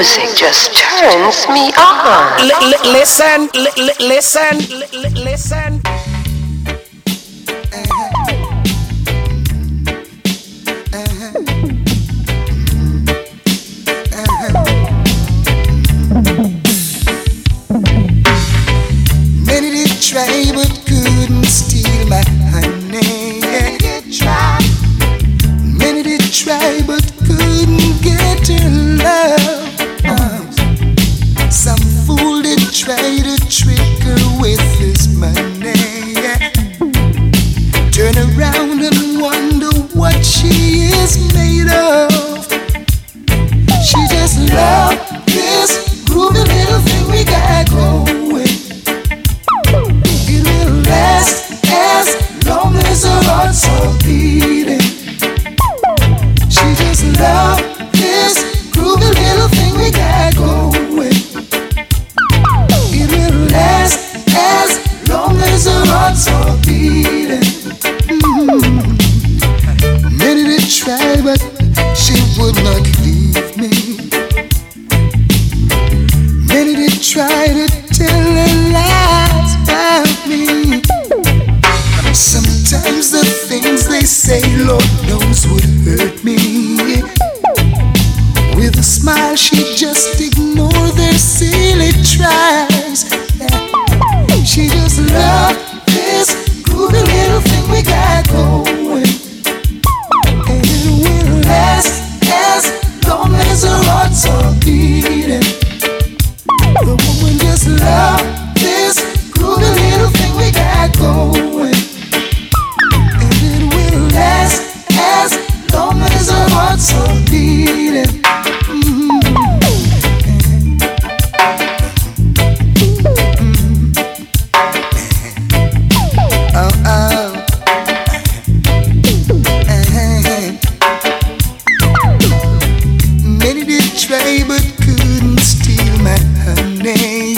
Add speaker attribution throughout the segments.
Speaker 1: music just turns me on.
Speaker 2: Listen.
Speaker 3: Many did try but couldn't steal my honey. Many did try. Many did try but couldn't get her love. Some fool did try to trick her with his money. Turn around and wonder what she is made of. She just loved this groovy little thing we got going. It will last as long as her heart's all beating. She just loved this groovy little thing we got going. It will last as long as her heart's all beating. Many did try, but she would not leave me. Many did try to tell her lies about me. Sometimes the things they say, Lord knows, would hurt me. With a smile, she'd just ignore their silly tries. She just loved this groovy little thing we got going. And it will last as long as her heart's all beating. The woman just loved this groovy little thing we got going. And it will last as long as her heart's all beating. Many did try but couldn't steal my honey.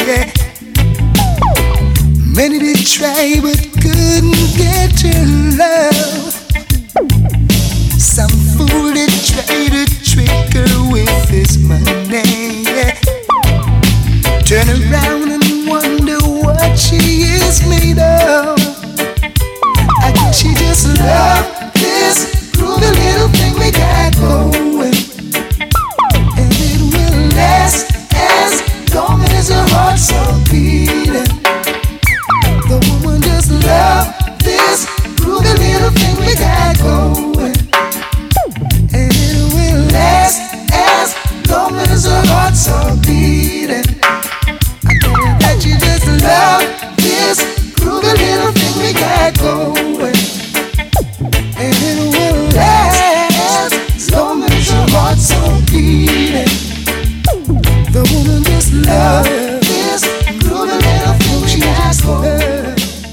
Speaker 3: Many did try but couldn't get her love. Some fool did try to trick her with his money. Turn around and wonder what she is made of. I guess she just loved this groovy little thing we got going. And it will last as long as her heart's all beating. The woman just loved this groovy little thing we got going. And it will last as long as her heart's all beating. I tell you that she just loved this groovy little thing we got going. And it will last as long as her heart's all beating. The woman just loved this groovy little thing she got going.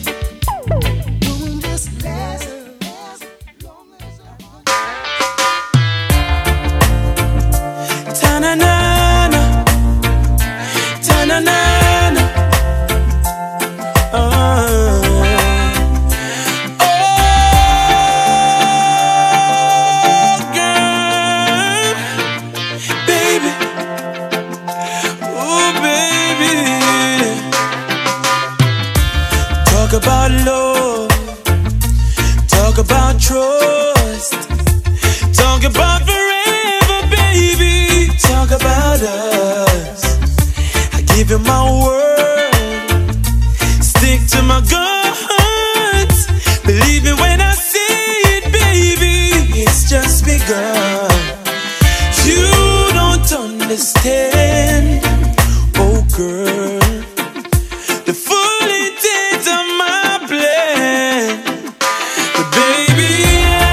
Speaker 4: Talk about love, talk about trust, talk about forever, baby, talk about us. I give you my word, stick to my guns, believe me when I say it, baby, it's just begun. You don't understand, oh girl, the full intent of my plan. But baby,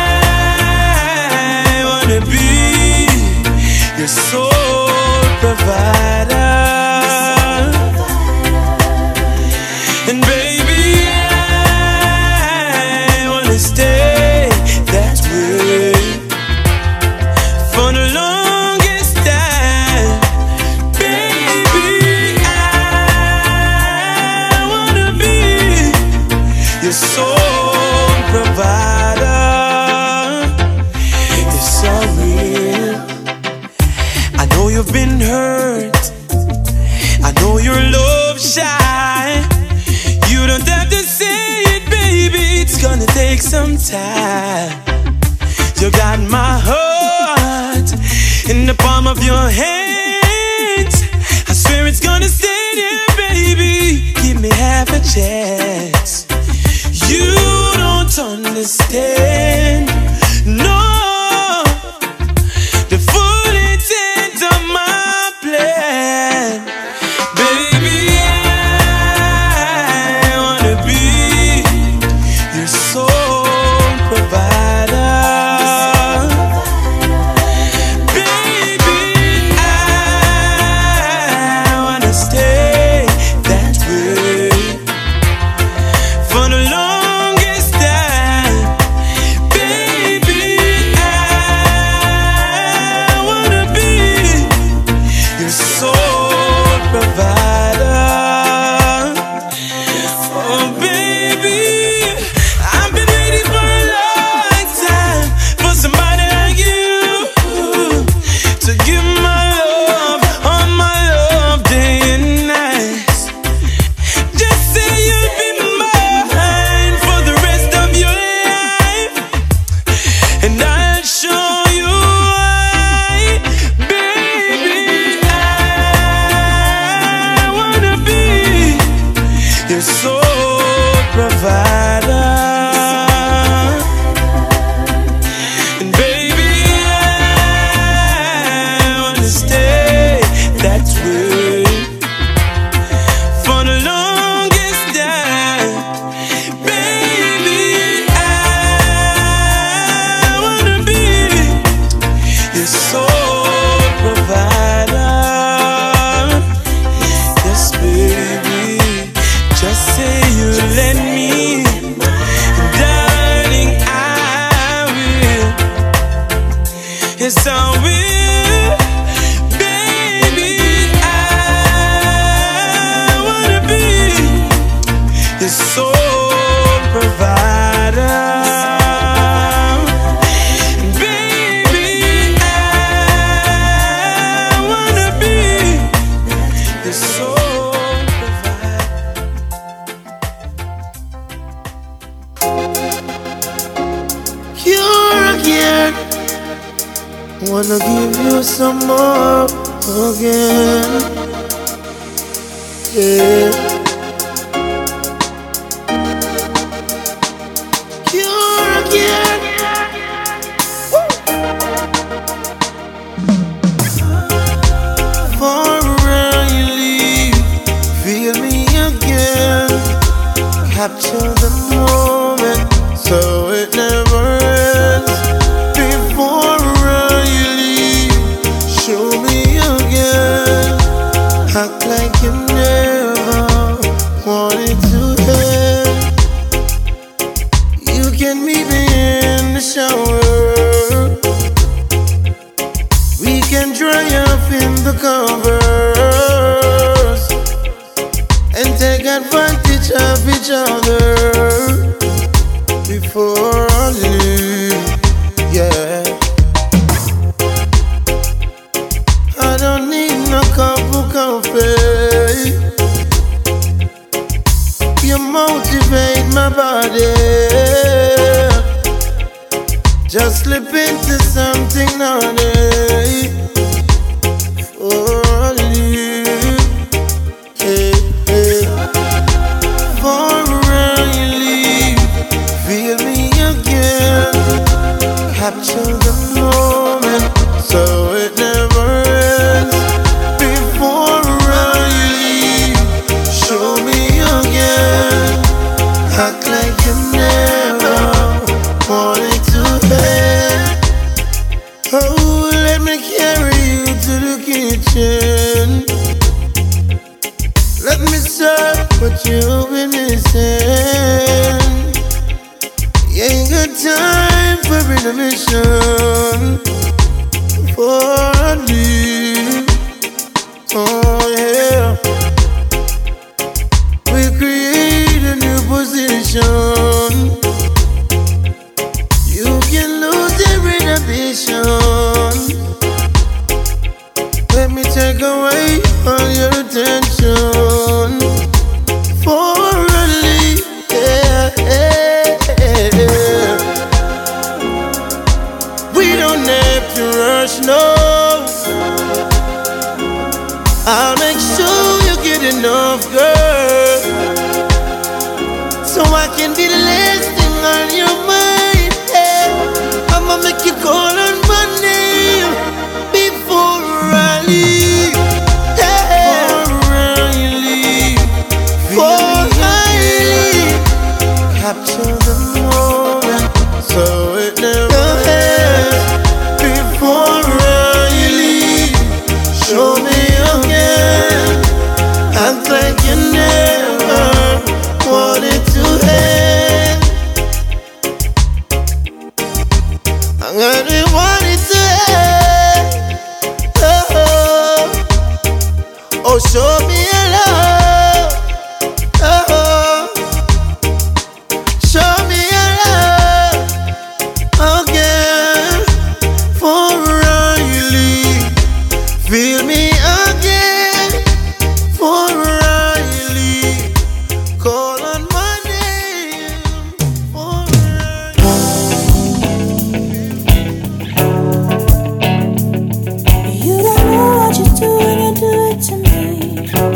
Speaker 4: I wanna be your sole provider. And baby, I wanna stay that way for the longest time. Baby, I wanna be your sole provider. It's so real. I know you've been hurt, take some time. You got my heart in the palm of your hands. I swear it's gonna stay there, baby. Give me half a chance. You don't understand, no, the full intent of my plan. Baby, I wanna be your sole provider. Baby, I wanna stay that way for the longest time. Baby, I wanna be your sole provider. Oh baby, I've been waiting for a long time for somebody like you to give my love, all my love, day and night. Just say you'll be mine for the rest of your life, and I'll show you why. Baby, I wanna be your sole provider. And baby, I wanna stay that way for the longest time. Baby, I wanna be your sole provider. Yes, baby, just say you let me, and darling, I will. Yes, I will. Baby, I wanna be your sole provider. Baby, I wanna be your sole provider.
Speaker 2: You're again. Wanna give you some more again. Yeah. You're again. Far around you leave, feel me again. Capture the moment so it never ends. Before you leave, show me again. Act like you never wanted to end. You can meet me in the shower. We can dry up in the covers and take advantage of each other before I leave. Yeah, I don't need no cup of coffee. You motivate my body. Just slip into something naughty before I leave. Hey, hey. Far around you leave, feel me again. Capture the moment so it never ends. Before you leave, show me again. Act like you never wanted to end. Oh, let me carry you to the kitchen. Let me serve what you've been missing. You ain't got time for intermission before I leave. Oh yeah, we create a new position. You can lose every inhibition. Let me take away all your attention. For a leave, yeah, yeah, yeah. just know I'll make sure you get enough, girl, so I can be the last thing on your mind. Yeah. I'ma make you call on my name before I leave. Yeah. Before I leave. Capture the moment so it never ends. Before I leave, show me again. Act like you never wanted to end. I'm gonna want it to end. Oh, oh, show me a love. Oh, show me a love again. For I leave, feel me again. For I leave, call on my name. For
Speaker 5: You don't know what you do when you do it to me.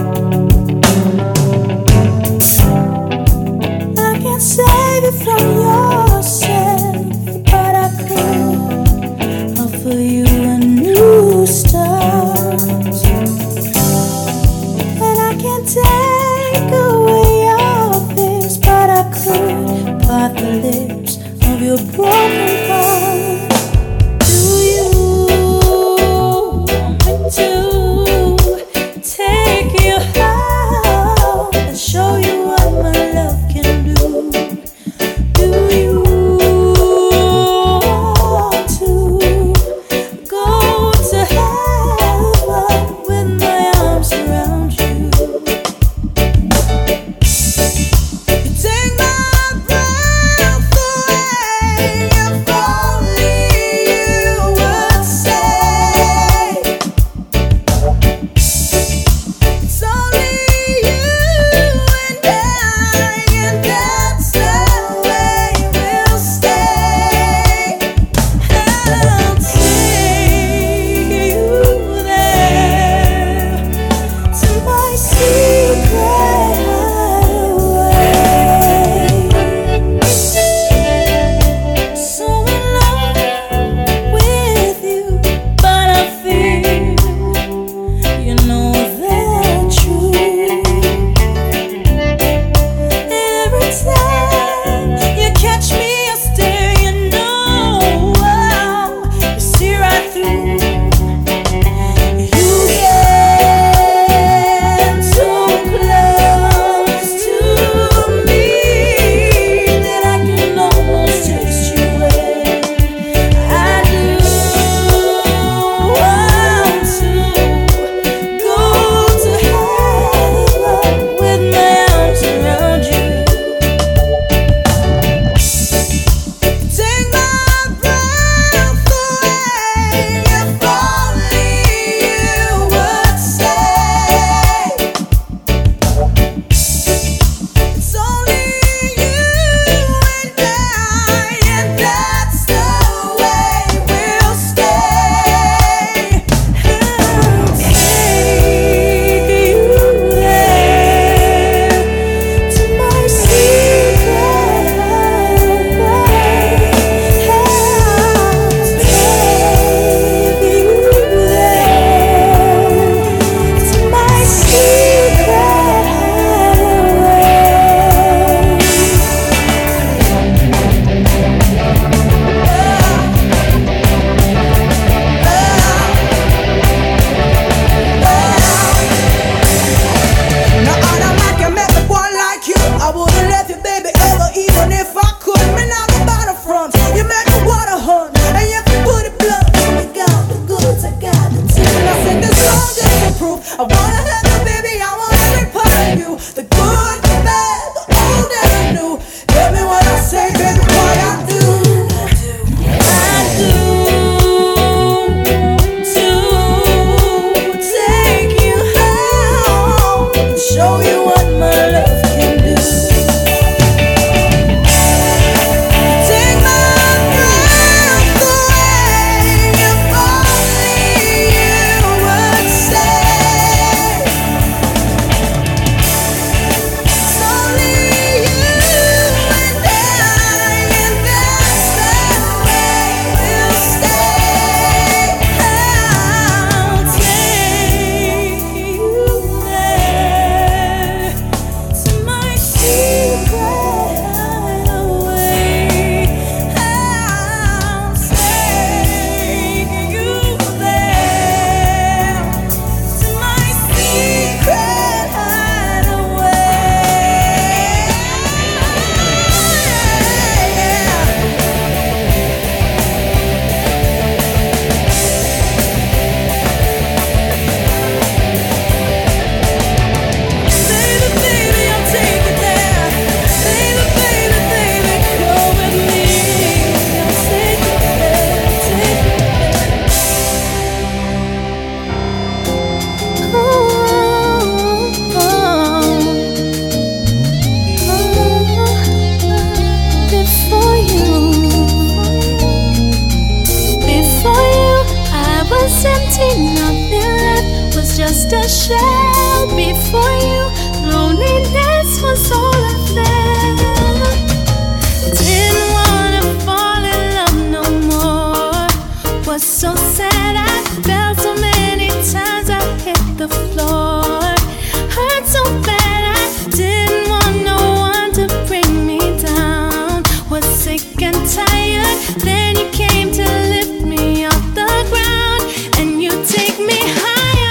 Speaker 5: a shell before you. Loneliness was all I felt. Didn't wanna fall in love no more. Was so sad, I fell so many times I hit the floor. Hurt so bad, I didn't want no one to bring me down. Was sick and tired, then you came to lift me off the ground, and you take me higher.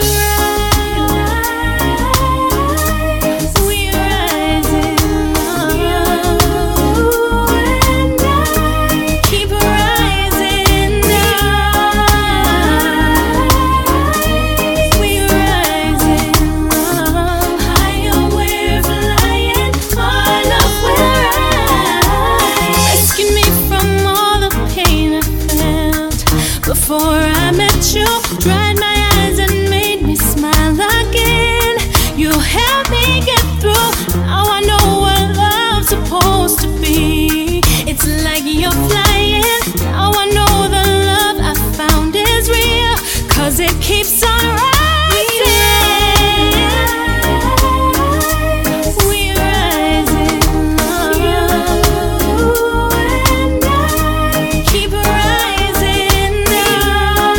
Speaker 5: We rise in love, and I keep rising up. We rise in love, higher we're flying, our love will rise. Rescue me from all the pain I felt before I met you. Dried my eyes and made me smile again. You helped me get through. Now I know what love's supposed to be. It's like you're flying. Now I know the love I found is real, 'cause it keeps on rising. We rise in love, and I keep rising up.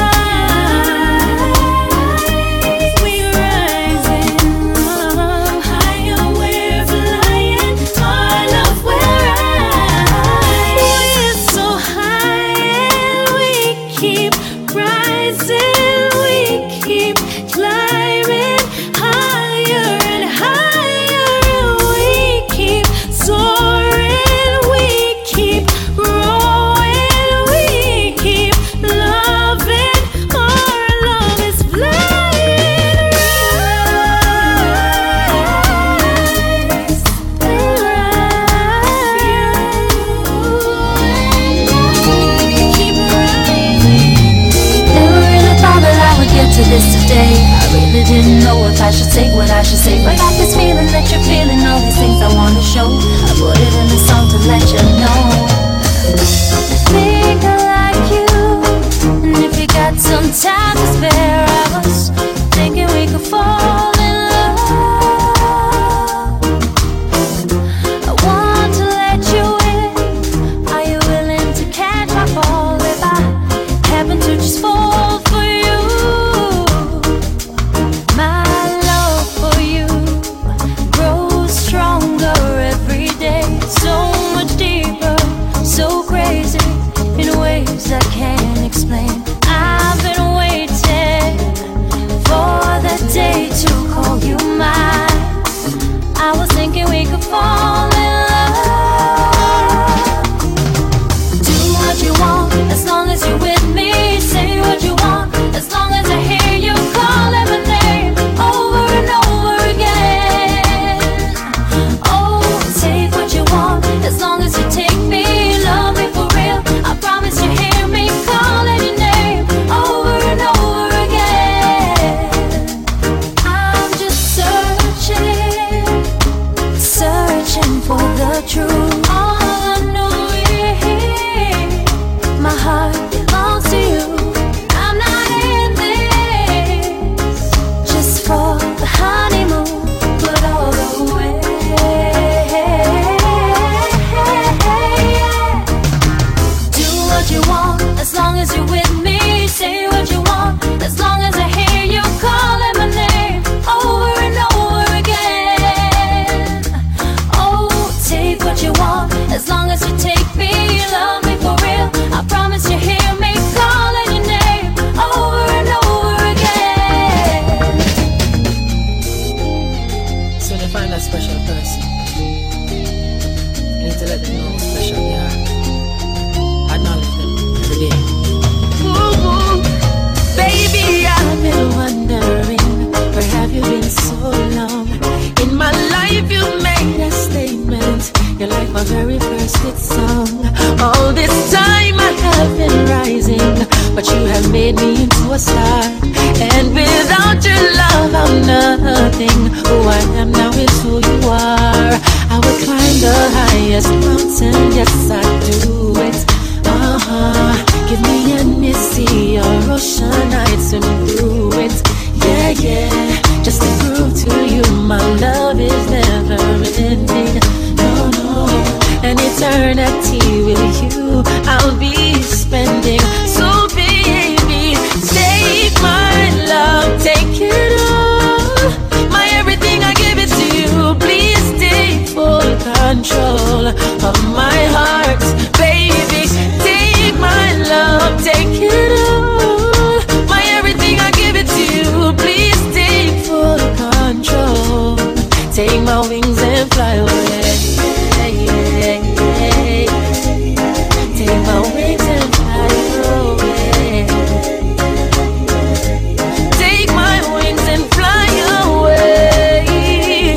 Speaker 5: We rise in love, higher we're flying, our love will rise. We're so high and we keep rising, we keep climbing higher and higher, and we keep soaring, we keep growing, we keep loving. Our love is flying. Rise, keep rising.
Speaker 6: Never really thought that I would get to this today. I really didn't know if I should say what I should say, but I got this feeling that you're feeling all these things I want to show. I put it in a song to let you know. Think I like you, and if you got some time to spare, I was thinking we could fall in love. I want to let you in. Are you willing to catch my fall if I happen to just fall for you? My love for you grows stronger every day, so much deeper, so crazy, in ways I can't explain. I've been waiting for the day to call you mine. I was thinking we could fall in love. Do what you want as long as you're with me. Say what you want as long as I hear you calling my name over and over again. Oh, take what you want as long as you take me. Love me for real, I promise you hear me calling your name over and over again. I'm just searching for the truth. All I know is my heart belongs to you. I'm not in this just for the honeymoon, but all the way. Do what you want as long as you're with me. Say what you want as long as I hear you calling my name over and over again. Oh, take what you want as long as you take me. Love me for real, I promise you hear me calling your name over and over again.
Speaker 7: So to find that special person, you need to let them know how special they are. Acknowledge them every day.
Speaker 5: Ooh, baby, I've been wondering, where have you been so long? In my life you've made a statement. You're like my very first hit song. All this time I have been rising, but you have made me into a star. And without your love I'm nothing. Who I am now is who you are. I would climb the highest mountain, yes I do it. Give me an sea or ocean, I'd swim through it. Yeah, yeah.
Speaker 6: eternity with you I'll be spending. So baby, take my love, take it all. My everything, I give it to you. Please take full control of my heart. Baby, take my love, take it all. My everything, I give it to you. Please take full control. Take my wings and fly away. Take my wings and fly away. Take my wings and fly away.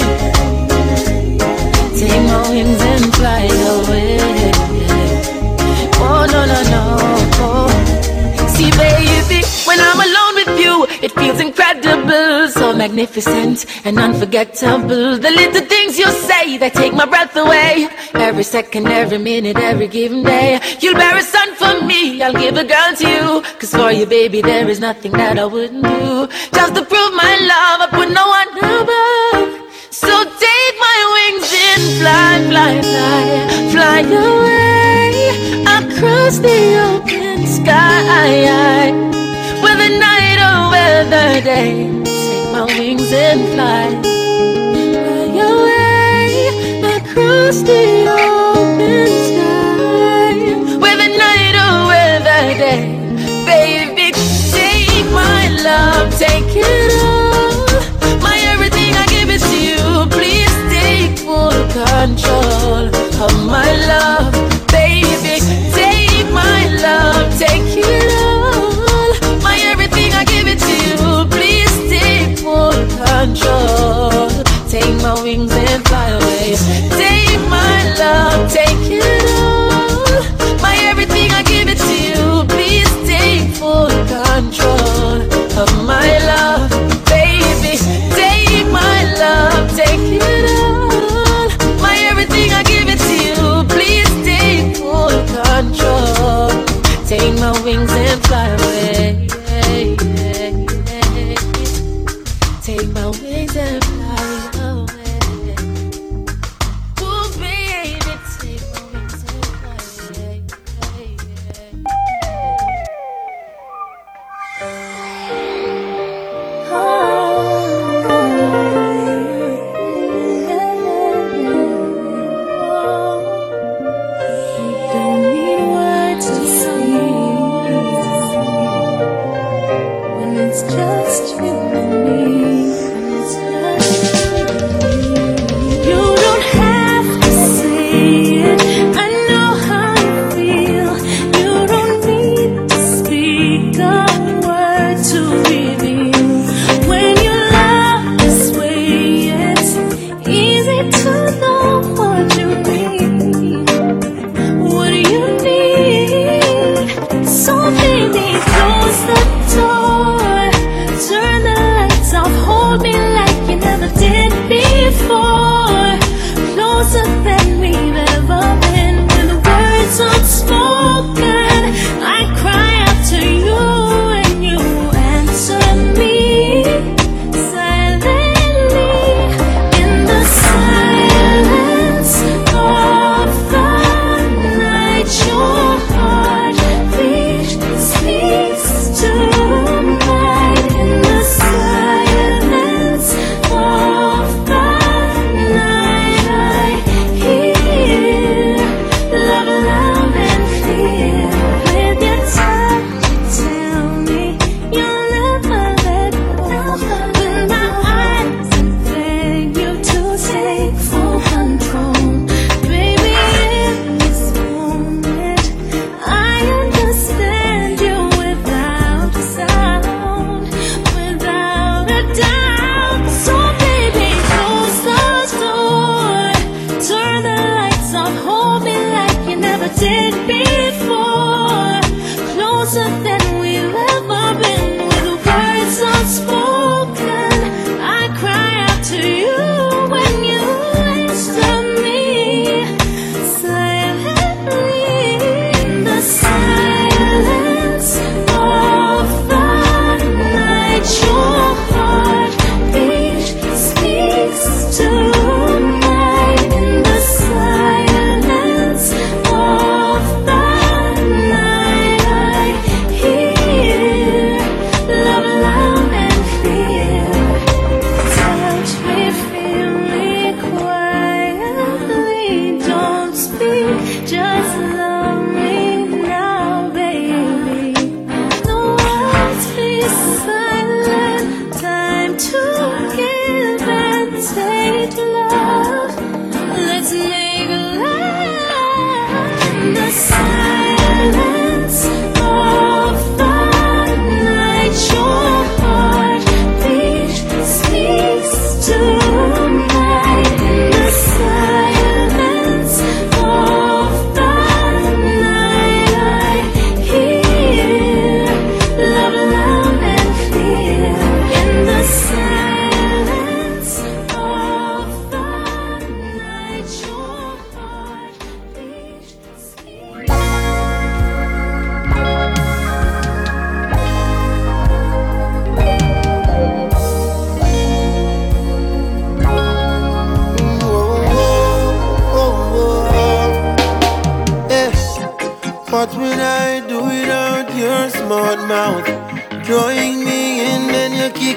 Speaker 6: Take my wings and fly away. Oh no no no. See baby, when I'm alone with you, it feels incredible, so magnificent and unforgettable. The little things you say, they take my breath away. Every second, every minute, every given day. You'll bear a son for me, I'll give a girl to you. Cause for you baby, there is nothing that I wouldn't do. Just to prove my love, I put no one above. So take my wings and fly, fly, fly, fly away across the open sky. Whether night or whether day, take my wings and fly away across the open sky. Whether night or whether day, baby, take my love, take it all. My everything, I give it to you. Please take full control of my love. Baby, take my love, take it all. My everything, I give it to you. Please take full control. Take my wings and fly away. Take my love, take it all. My everything, I give it to you. Please take full control of my love. Baby, take my love, take it all. My everything, I give it to you. Please take full control. Take my wings and fly away. Take my wings and fly away. Ooh, baby, take my wings and fly away.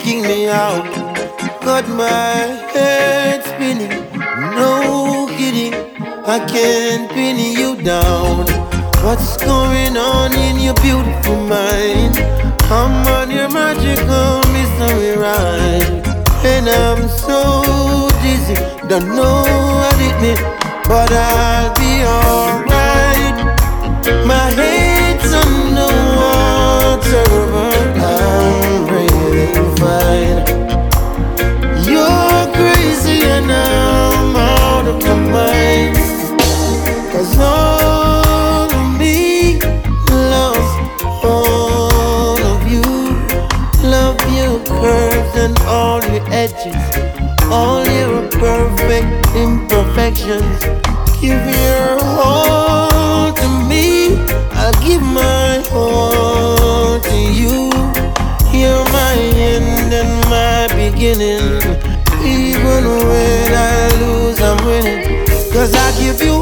Speaker 2: taking me out. Got my head spinning, no kidding. I can't pin you down. What's going on in your beautiful mind? I'm on your magical mystery ride, and I'm so dizzy, don't know what it means, but I'll be alright. My head's on the water, but I'm breathing fine. You're crazy and I'm out of my mind, 'cause all of me loves all of you. Love your curves and all your edges, all your perfect imperfections. Give your all to me, I'll give my all to you. You're my end and my beginning. Even when I lose, I'm winning, 'cause I give you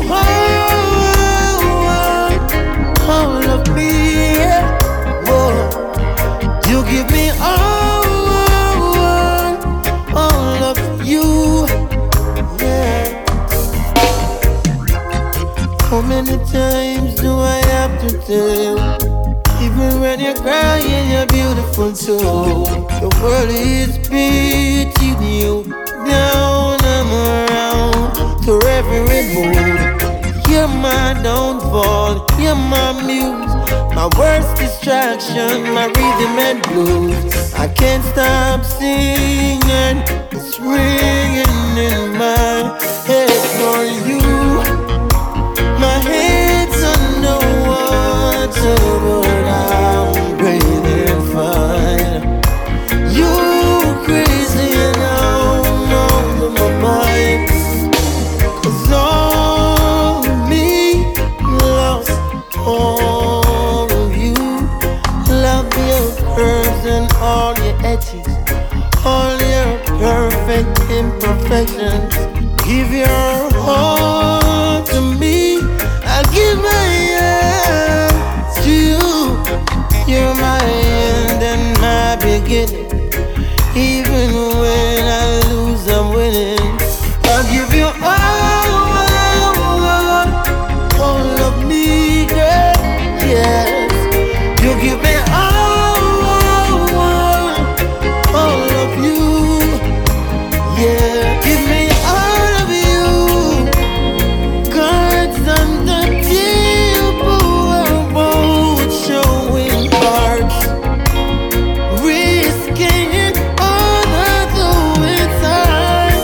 Speaker 2: all of me, yeah. Whoa. You give me all of you, yeah. How many times do I have to tell? Even when you're crying, you're beautiful too. The world is beating you down and around to every mood. You're my downfall, you're my muse, my worst distraction, my rhythm and blues. I can't stop singing, it's ringing in my head for you. My head's underwater, but I'm breathing fine. You're crazy and I'm out of my mind, 'cause all of me loves all of you. Love your curves and all your edges, all your perfect imperfections. Give your all to me, I'll give my all to you. You're my end and my beginning. Even when I lose, I'm winning. I'll give you all of me, girl. Yes, you give me all of you. Yeah, give me all of you. Cards on the table, we're both showing cards, risking it all, although it's hard.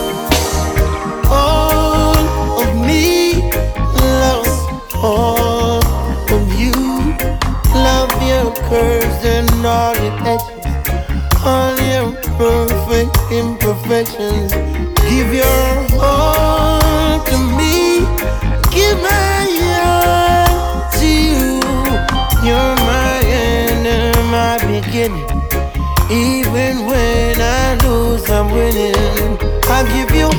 Speaker 2: All of me loves all of you. Love your curves and all your edges, all your perfect imperfections. Give your all to me, give my all to you. You're my end and my beginning. Even when I lose, I'm winning. I give you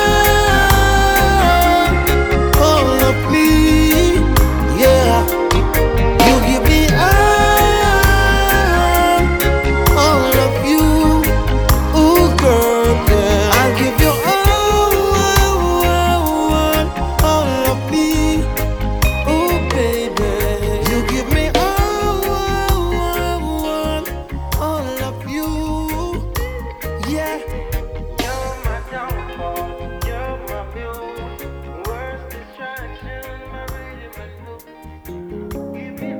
Speaker 2: all of me, yeah. You give me all of you, ooh girl, yeah. I give you all of me, ooh baby. You give me all of you, yeah. You're my downfall, you're my muse, worst distraction, my rhythm and blues. Give me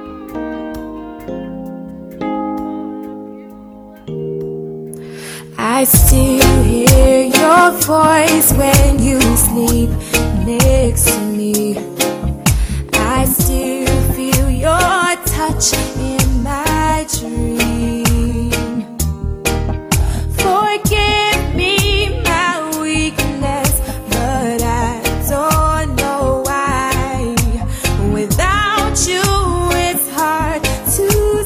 Speaker 6: I still hear your voice when you sleep next to me. I still feel your touch in my dream. Forgive me my weakness, but I don't know why. Without you, it's hard to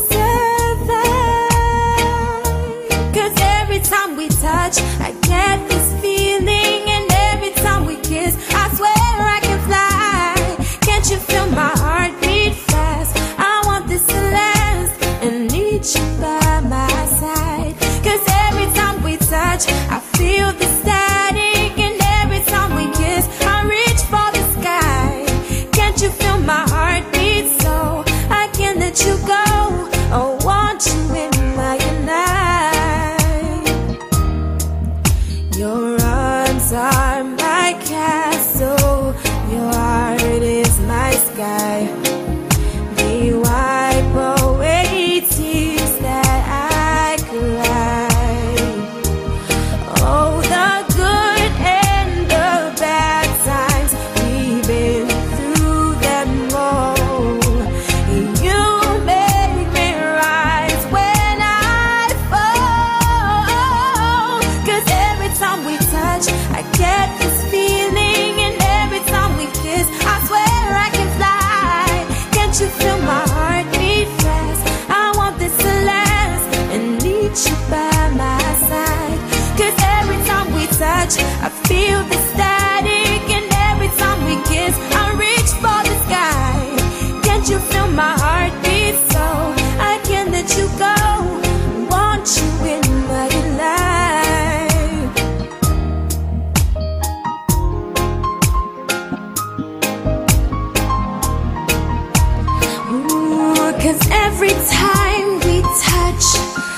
Speaker 6: survive. 'Cause every time we touch, I get this feeling, and every time we kiss, I swear I can fly. Can't you feel my heart beat fast? I want this to last and need you by my side. 'Cause every touch, I feel the static. And every time we kiss, I reach for the sky. Can't you feel my heartbeat? So I can't let you go. Want you in my life. Ooh, 'cause every time we touch,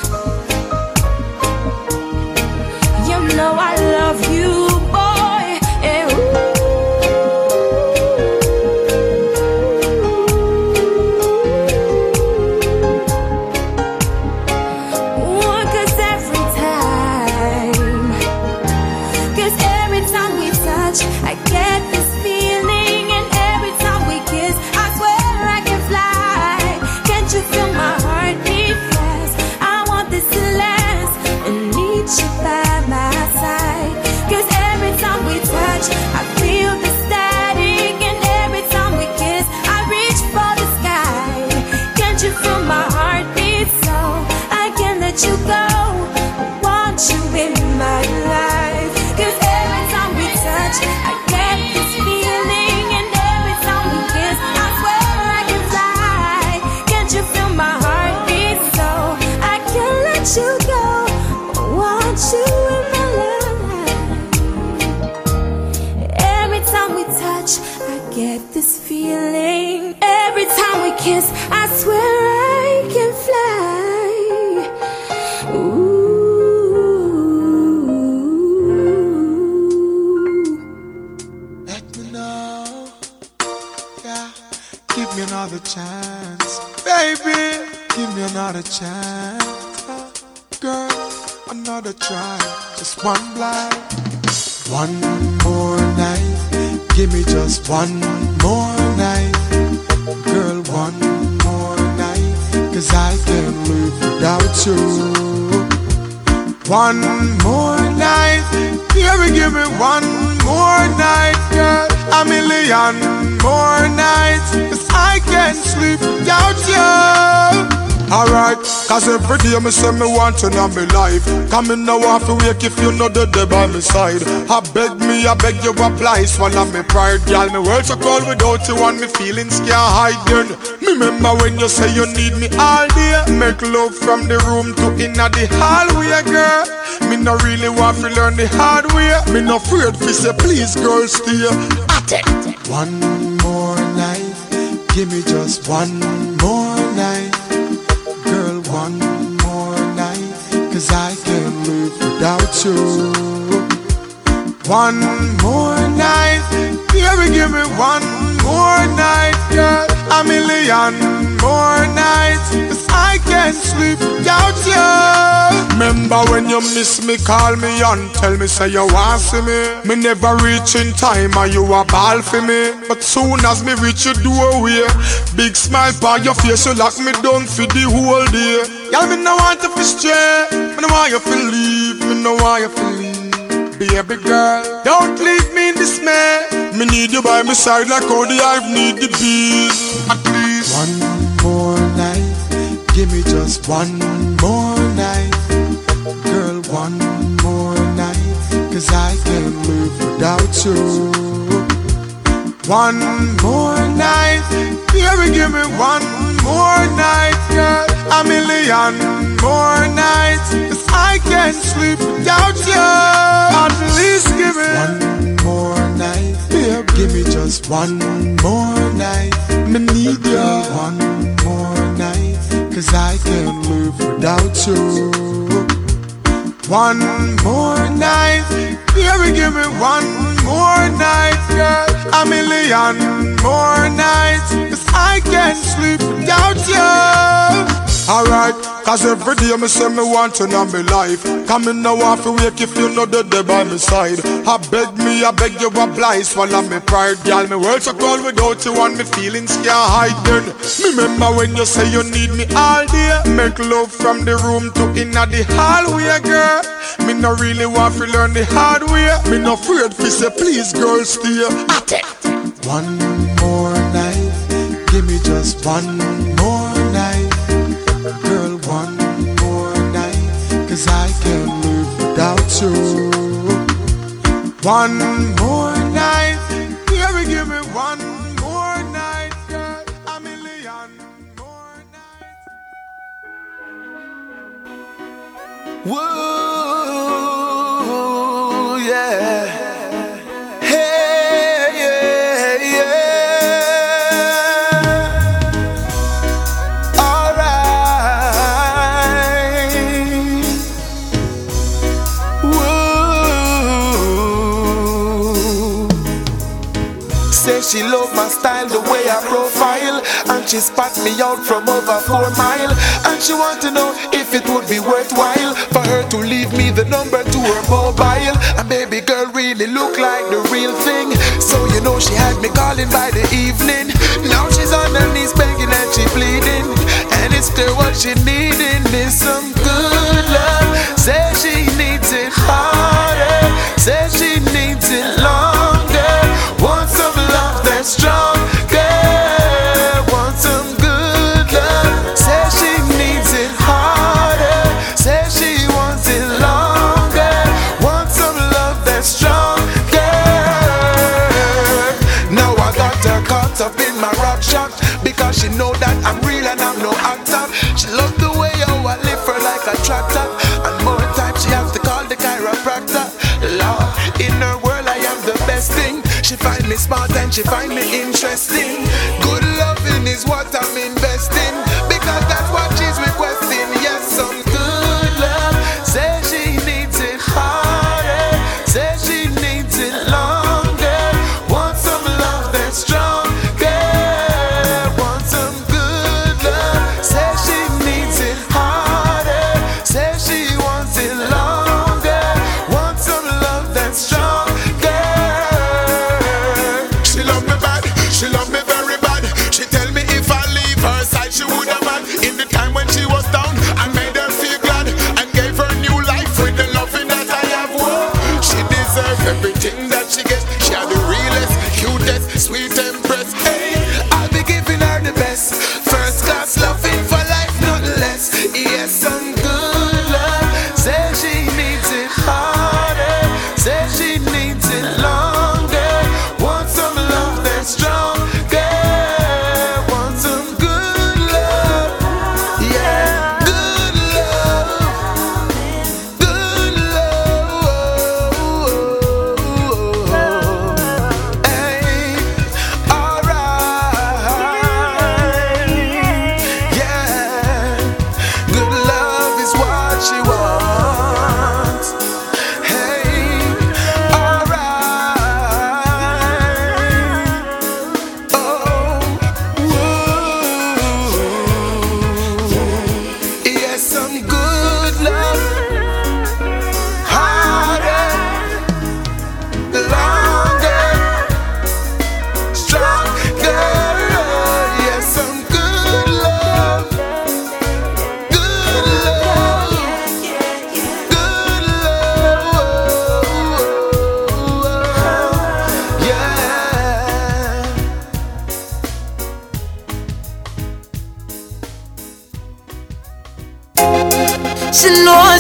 Speaker 6: you know I love you, boy. Eh, ooh, 'cause every time we touch, I get this feeling, and every time we kiss, I swear I can fly. Can't you feel my heartbeat fast? I want this to last and need you by my side. 'Cause every time we touch, I feel the static, and every time we kiss, I reach for the sky. Can't you feel my heartbeat? So I can't let you go. Want you in my life. 'Cause every time we touch, I get this feeling, and every time we kiss, I swear I can fly. Can't you feel my heartbeat? So I can't let you go. Want you in my life. Every time we touch, I get this feeling. Every time we kiss, I swear I can fly. Ooh.
Speaker 3: Let me know, yeah. Give me another chance, baby. Give me another chance, girl. Another try, just one blind. One more night, give me just one more night, girl. One more night, 'cause I can't live without you. One more night, baby, give me one more night, girl. A million more nights, 'cause I can't sleep without you. Alright, 'cause every day me say me want you in my life. Come in now off to wake if you know the day by my side. I beg you apply, swallow me pride. Girl, me world so cold without you and me feelings can't hide then. Me remember when you say you need me all day. Make love from the room to inna the hallway, girl. Me no really want to learn the hard way. Me no afraid to say please girl stay at it. One more night, give me just one more night, girl. One more night, 'cause I can't live without you. One more night, baby, give me one more night, girl. A million more nights, 'cause I can't sleep without you. Remember when you miss me, call me and tell me say you want see me. Me never reach in time and you a ball for me. But soon as me reach your doorway, big smile on your face, you lock me down for the whole day. Y'all me no want you to stray, me no want you to leave, me no want you to leave. Baby girl, don't leave me in dismay. Me need you by my side like how the hive need the bees. At least one more night, give me just one more night, girl. One more night, 'cause I can't live without you. One more night, baby, give me one more night, girl. A million more nights, 'cause I can't sleep without you. At least give me one more night, baby, give me just one more night. Me need you one more night, 'cause I can't live without you. One more night, baby, give me one more night, girl. A million more nights, 'cause I can't sleep without you. Alright, 'cause every day me say me want you in my life. Come in now off to wake if you know the day by my side. I beg you apply, swallow me pride. Girl, me world so cold without you and me feelings can't hide then. Me remember when you say you need me all day. Make love from the room to inna the hallway, girl. Me no really want to learn the hard way. Me no afraid to say please girl stay at it. One more night, give me just one more night, girl. One more night, 'cause I can't live without you.
Speaker 2: One more night, yeah, give me one more night, girl. A million more nights. Whoa, yeah. Hey, yeah, yeah. All right. Whoa. Say she love my style, the way I profile, and she spot me out from over 4 miles. And she want to know if it would be worthwhile for her to leave me the number to her mobile. And baby girl really look like the real thing, so you know she had me calling by the evening. Now she's on her knees begging and she bleeding, and it's still what she needing is some good love. Say she needs it harder, say she needs it longer. Want some love that's stronger, want some good love. Say she needs it harder, say she wants it longer. Want some love that's stronger. Now I got her caught up in my rock shop, because she know that I'm real and I'm no actor. She love the way how I live her like a tractor, and more time she has to call the chiropractor. Lord, in her world I am the best thing. She find me smart and she find me interesting. Good loving is what I'm investing, because that's what she's requesting. Yes, some good love. Say she needs it harder, say she needs it longer. Want some love that's stronger, want some good love. Say she needs it harder, say she wants it longer. Want some love that's stronger. She love me bad, she love me very bad. She tell me if I leave her side she would have mad. In the time when she was down, I made her feel glad and gave her new life with the loving that I have. Whoa. She deserves everything that she gets. She had the realest, cutest, sweet empress. Hey, I'll be giving her the best. First class loving for life, nothing less. Yes, some good love. Say she needs it harder, say she needs it longer. Want some love that's stronger, want some good love. Yeah, good love, good love. Hey, alright. Yeah, good love is what she wants. Hey, alright. Oh, whoa. Yes, some good love, harder, longer, stronger. Yes, some good love, good love, good love. Yeah.
Speaker 7: She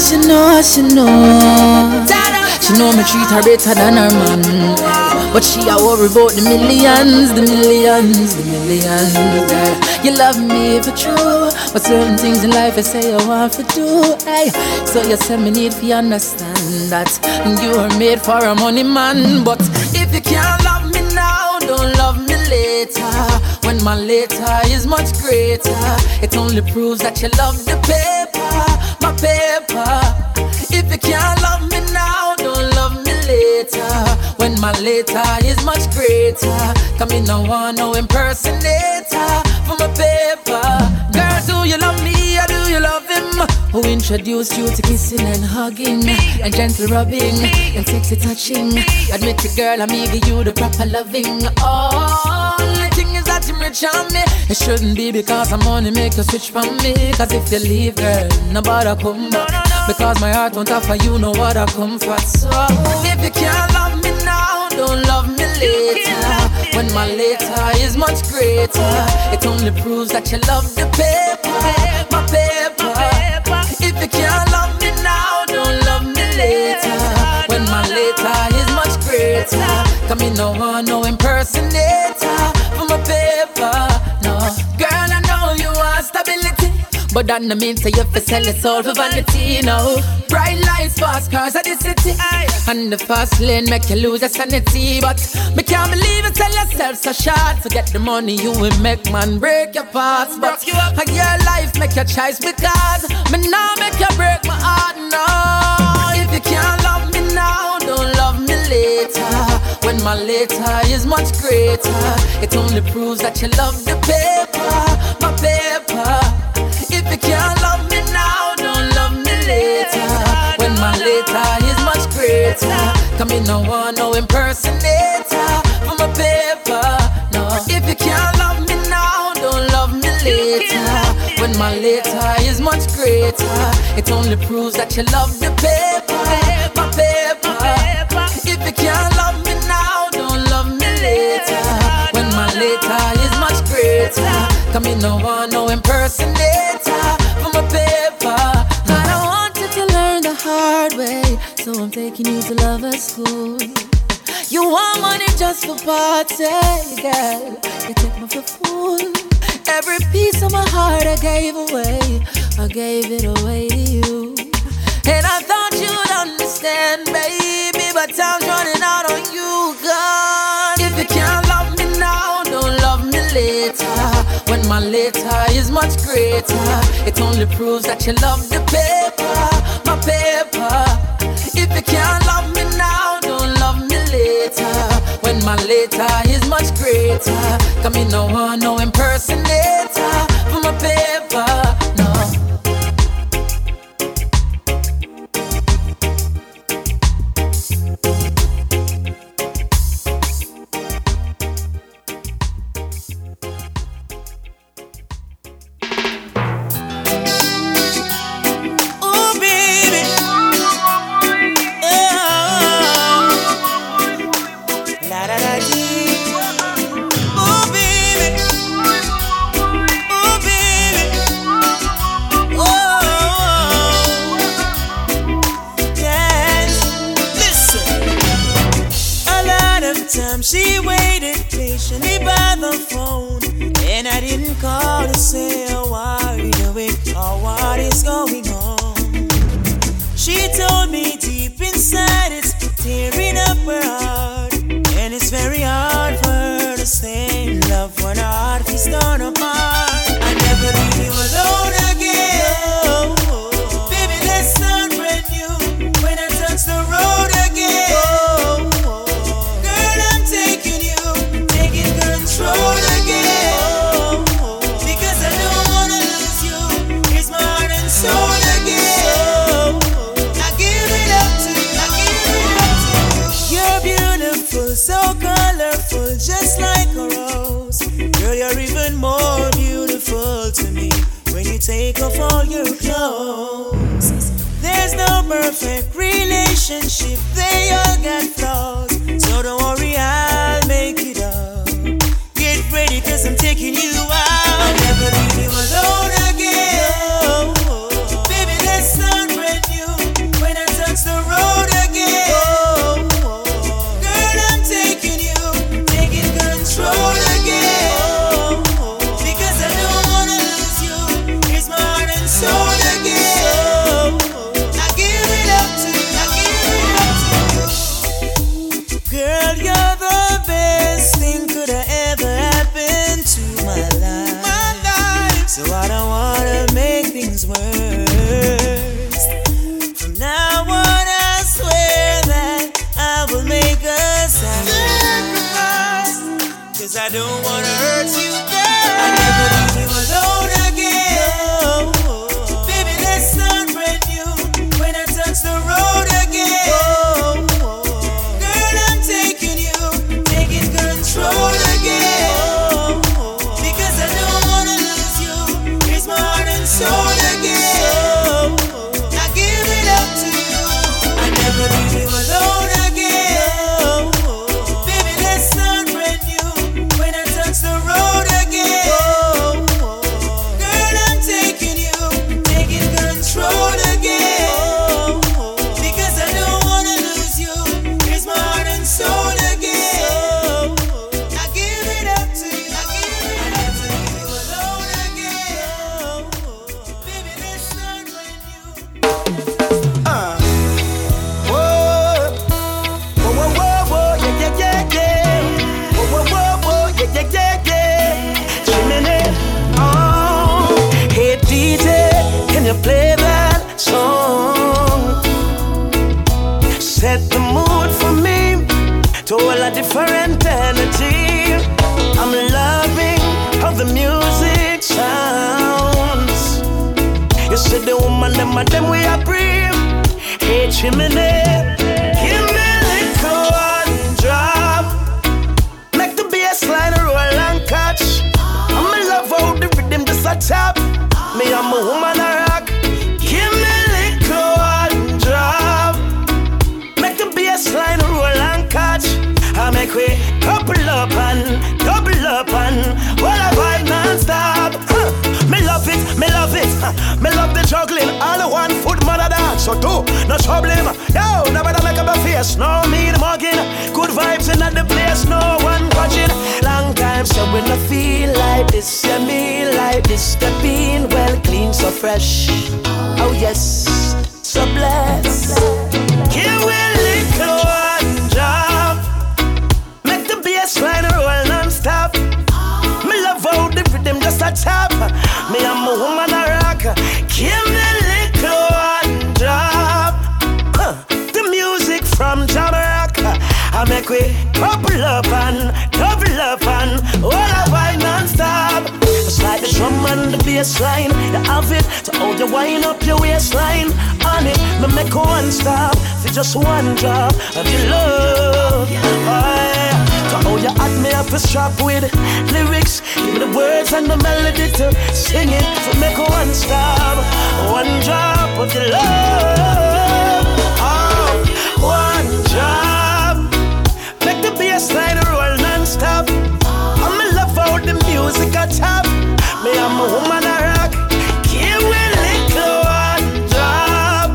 Speaker 7: know me treat her better than her man, but she a worry about the millions, the millions, the millions. You love me for true, but certain things in life I say I want to do. Hey, so you say me need to understand that you are made for a money man. But if you can't love me now, don't love me later, when my later is much greater. It only proves that you love the paper, my paper. If you can't love me now, don't love me later, when my later is much greater. Come in, no one, no impersonator for my paper. Girl, do you love me or do you love him? Who introduced you to kissing and hugging, and gentle rubbing, and sexy touching? Admit it, girl, I'm give you the proper loving. Only thing is that you're rich on me. It shouldn't be because I'm only make you switch from me. Cause if you leave, girl, nobody come back, because my heart won't offer you no what I come for. So if you can't love me now, don't love me later, when my later is much greater. It only proves that you love the paper, my paper. If you can't love me now, don't love me later, when my later is much greater. Come me no want no impersonator for my paper. No, girl, I know you want stability, but that no mean say you fi sell your soul for vanity. No, bright lights, fast cars at the city, and the fast lane make you lose your sanity. But me can't believe you sell yourself so short. To get the money you will make man break your parts. But a girl life make you choice because me now make you break my heart. No, if you can't love me now, don't love me later. When my later is much greater, it only proves that you love the paper, my paper. If you can't love me now, don't love me later. When my later is much greater, come in no one, no impersonator for my paper. No, if you can't love me now, don't love me later. When my later is much greater, it only proves that you love the paper, my paper. If you can't love me now, don't love me later. When my later is much greater, come in no one, no impersonator for my paper. I don't want you to learn the hard way, so I'm taking you to lover school. You want money just for party, girl, you take me for fool. Every piece of my heart I gave away, I gave it away to you. And I thought you'd understand, baby, but time's running out on you, God. If you can't love me now, don't love me later. When my later is much greater, it only proves that you love the paper, my paper. If you can't love me now, don't love me later. When my later is much greater, come in no one, no impersonator for my paper, no.
Speaker 2: She waited patiently by the phone, and I didn't call to say how are you doing or what is going on. She told me deep inside it's tearing up her heart, and it's very hard for her to stay in love when her heart is torn apart. I never leave you alone again. Oh, baby, let's start brand new when I touch the road again. Control again, because I don't wanna lose you. Here's my heart and soul again. I give it up to you, I give it up to you. You're beautiful, so colorful, just like a rose. Girl, you're even more beautiful to me when you take off all your clothes. There's no perfect relationship, they all got flaws. So don't worry, I'll make it up. Ready, cause I'm taking you out. I'll never leave you alone again. Oh, baby, let's start brand new when I touch the road again. Oh, girl, I'm taking you, taking control again. Oh, because I don't wanna lose you. Here's my heart and soul again. I give it up to you, I give it up to you. Girl, you're the best thing could have ever happened to my life. So I don't wanna make things worse. From now on I swear that I will make a sacrifice, cause I don't wanna hurt you, girl. I never leave you alone again. Oh, baby, let's start brand new when I touch the road again. Oh, girl, I'm taking you, taking control again. Because I don't wanna lose you. Here's my heart and soul again. I give it up to you. I never leave you alone again. Baby, let's start brand new when I touch a different energy. I'm loving how the music sounds. You see the woman, them we are brave. Hey, chimney, give me a little one drop. Make the bass line roll and catch. I'm in love how the rhythm just a tap. Me, I'm a woman a rock. Give me a little one drop. Make the bass line roll and catch. I make we couple up and what a vibe non-stop. Me love it, me love it. Me love the juggling. All the one foot mother dance. So do no trouble him. No, nobody make up a face. No me the mugging. Good vibes in the place. No one watching. Long time so when I feel like this, yeah, me like this. The bean well clean, so fresh. Oh yes, so blessed. Give me a little one drop. Make the bass line roll non-stop. Me love how the rhythm just a tap. Me I'm a woman a rock. Give me a little one drop. The music from Jamaica. I make we couple up and double up and all a vibe non-stop. It's like the drum and the bass line. You have it to hold you wind up your waistline. On it, me make one stop for just one drop of your love. To hold you at me up a strap with lyrics. Give me the words and the melody to sing it. To make one stop, one drop of your love. Oh, one drop. Make the bass line roll non-stop. I'm in love how the music a tap. Me I'm a woman a rock. Give me a little one drop.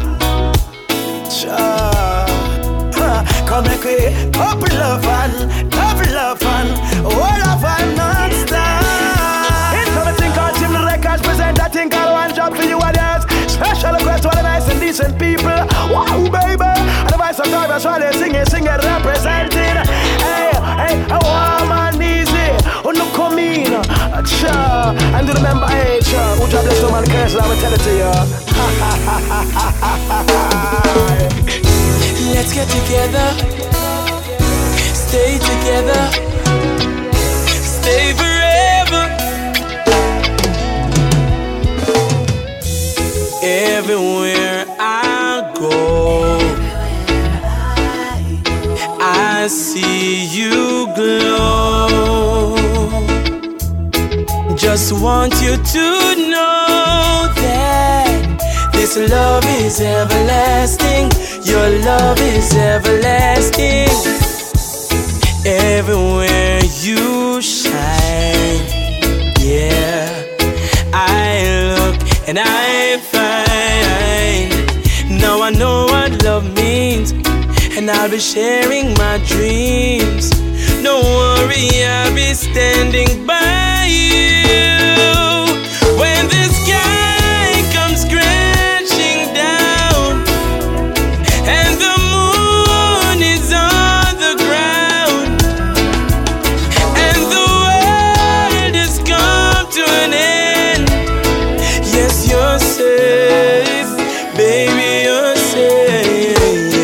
Speaker 2: Come make we couple up and double up and all of I'm non-stop. It's something called Jim Records present that thing called one job for you and yours. Special request to all the nice and decent people. Wow, baby. And the voice of God, that's why they sing it, representing. Hey, a woman easy. Oh, no, come in. And do remember, hey, who job bless no man curse, let me tell it to you.
Speaker 4: Let's get together. Stay together. Stay forever. Everywhere I go, I see you glow. Just want you to know that this love is everlasting. Your love is everlasting. Everywhere you shine, yeah, I look and I find. Now I know what love means, and I'll be sharing my dreams. Don't worry, I'll be standing by you when the sky comes crashing down and the moon is on the ground and the world has come to an end. Yes, you're safe, baby, you're safe.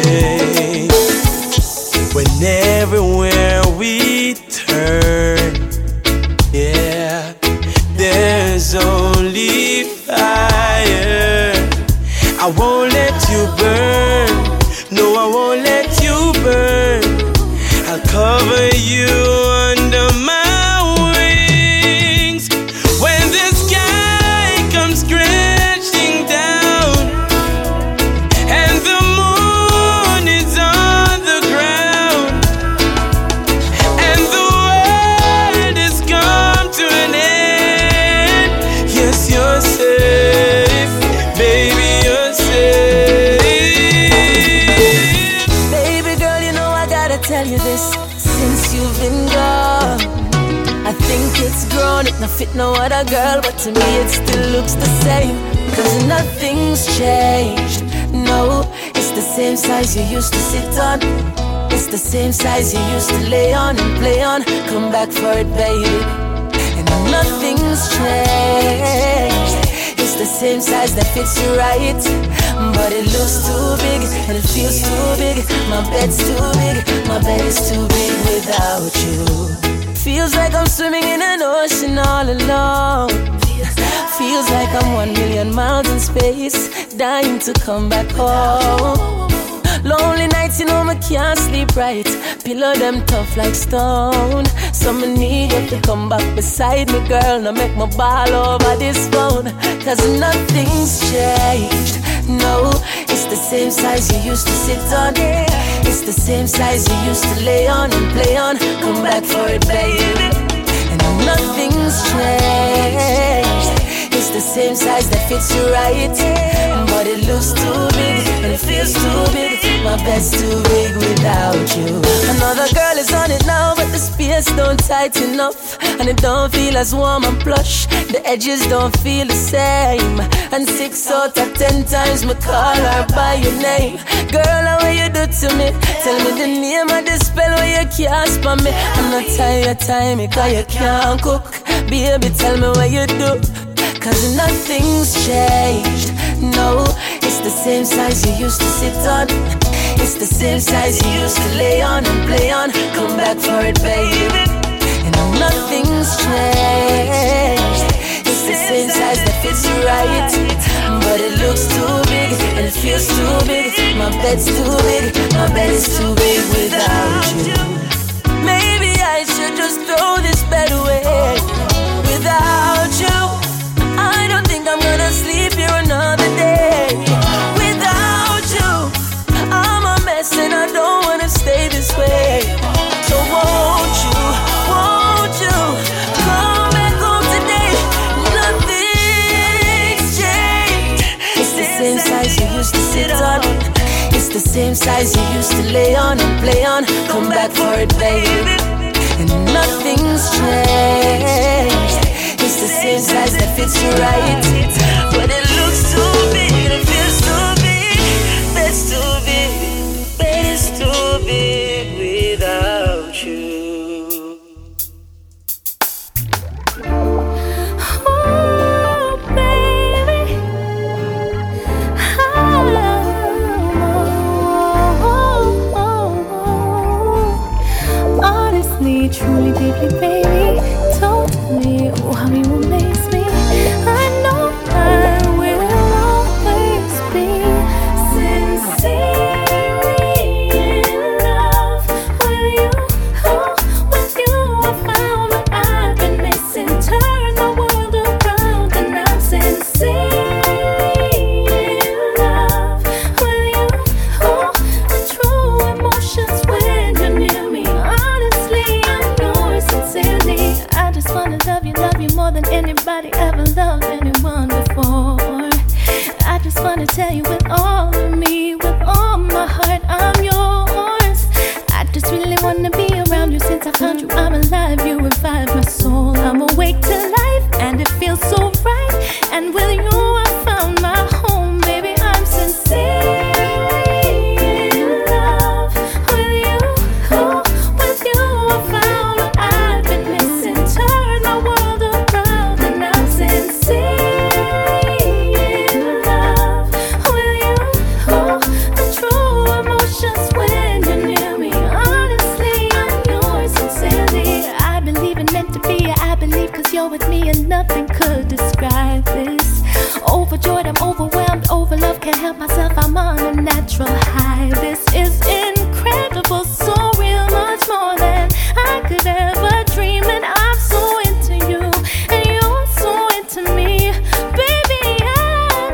Speaker 4: When everywhere we turn, yeah, there's only fire. I won't let you burn. No, I won't let you burn. I'll cover you under my wings. When the sky comes crashing down and the moon is on the ground and the world has come to an end. Yes, you're safe, baby, you're safe.
Speaker 6: Baby girl, you know I gotta tell you this. Since you've been gone, I think it's grown. It not fit no other girl, but to me it still looks the same. Cause nothing's changed. No, it's the same size you used to sit on. It's the same size you used to lay on and play on. Come back for it, baby. And nothing's changed. It's the same size that fits you right.
Speaker 7: but it looks too big and it feels too big. My bed's too big, my bed is too big without you. Feels like I'm swimming in an ocean all alone. Feels like I'm 1 million miles in space, dying to come back home. Lonely nights, you know me can't sleep right. Pillow them tough like stone. So me need you to come back beside me, girl. Now make my ball over this phone. Cause nothing's changed. No, it's the same size you used to sit on. It's the same size you used to lay on and play on. Come back for it, baby. And nothing's changed. It's the same size that fits you right, but it looks too big and it feels too big. My bed's too big without you. Another girl is on it now, but the space don't tighten up, and it don't feel as warm and plush. The edges don't feel the same, and 6 out of 10 times me call her by your name. Girl, how will you do to me? Tell me the name of the spell where you cast for me. I'm not tired of time because you can't cook. Baby, tell me what you do. Cause nothing's changed. No, it's the same size you used to sit on. It's the same size you used to lay on and play on. Come back for it, baby. And nothing's changed. It's the same size that fits you right, but it looks too big and it feels too big. My bed's too big, my bed is too big without you. Maybe I should just throw this bed away. Without you, I don't think I'm gonna sleep here another day. Without you, I'm a mess and I don't wanna stay this way. So won't you come back home today? Nothing's changed. It's the same size you used to sit on. It's the same size you used to lay on and play on. Come back for it, baby. And nothing's changed. It's the same size that fits you right, but it looks too big and it feels too big. Bed's too big, bed is too big without you.
Speaker 6: Oh, baby. Honestly, truly, deeply, baby, totally. Oh, how you amaze me. I know I will always be sincerely in love with you. Oh, with you I found what I've been missing. Turn the world around and I'm sincerely in love with you. Oh, the true emotions when you're near me. Honestly, I'm yours sincerely. I just wanna love you more than anybody ever loved anyone before. I just wanna tell you with all of me, with all my heart, I'm yours. I just really wanna be around you since I found you. I'm alive, you revive my soul. I'm awake to life and it feels so right. And with you I found my home, baby. I'm sincerely in love with you. Oh, with you I found what I've been missing. Turn the world around and I'm sincerely in love with you. Oh, the true emotions when you're near me. Honestly, I'm yours sincerely. I believe in meant to be. I believe cause you're with me and nothing could describe this. Overjoyed, I'm overwhelmed, overloved, can't help myself, I'm on a natural high. This is incredible, so real, much more than I could ever dream. And I'm so into you, and you're so into me. Baby, I'm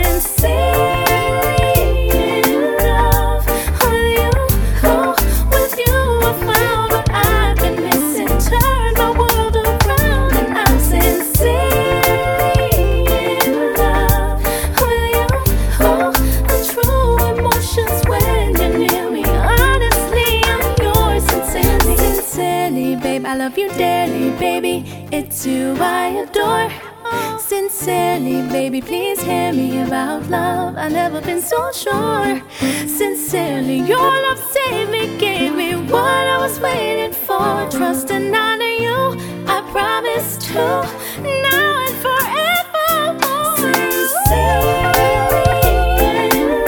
Speaker 6: sincerely in love with you. Oh, with you I found what I've been missing. Turn the world around and I'm sincerely in love with you. Oh, the true emotions when you're near me. Honestly, I'm yours sincerely. Sincerely, babe, I love you dearly, baby. It's you I adore. Sincerely, baby, please hear me about love. I've never been so sure. Sincerely, your love saved me, gave me what I was waiting for. Trust and honor you, I promise to, now and forevermore. Sincerely in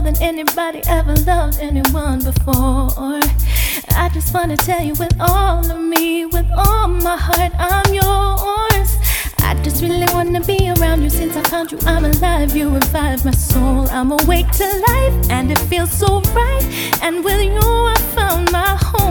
Speaker 5: than anybody ever loved anyone before. I just wanna tell you with all of me, with all my heart, I'm yours. I just really wanna be around you. Since I found you, I'm alive. You revive my soul. I'm awake to life, and it feels so right. And with you, I found my home.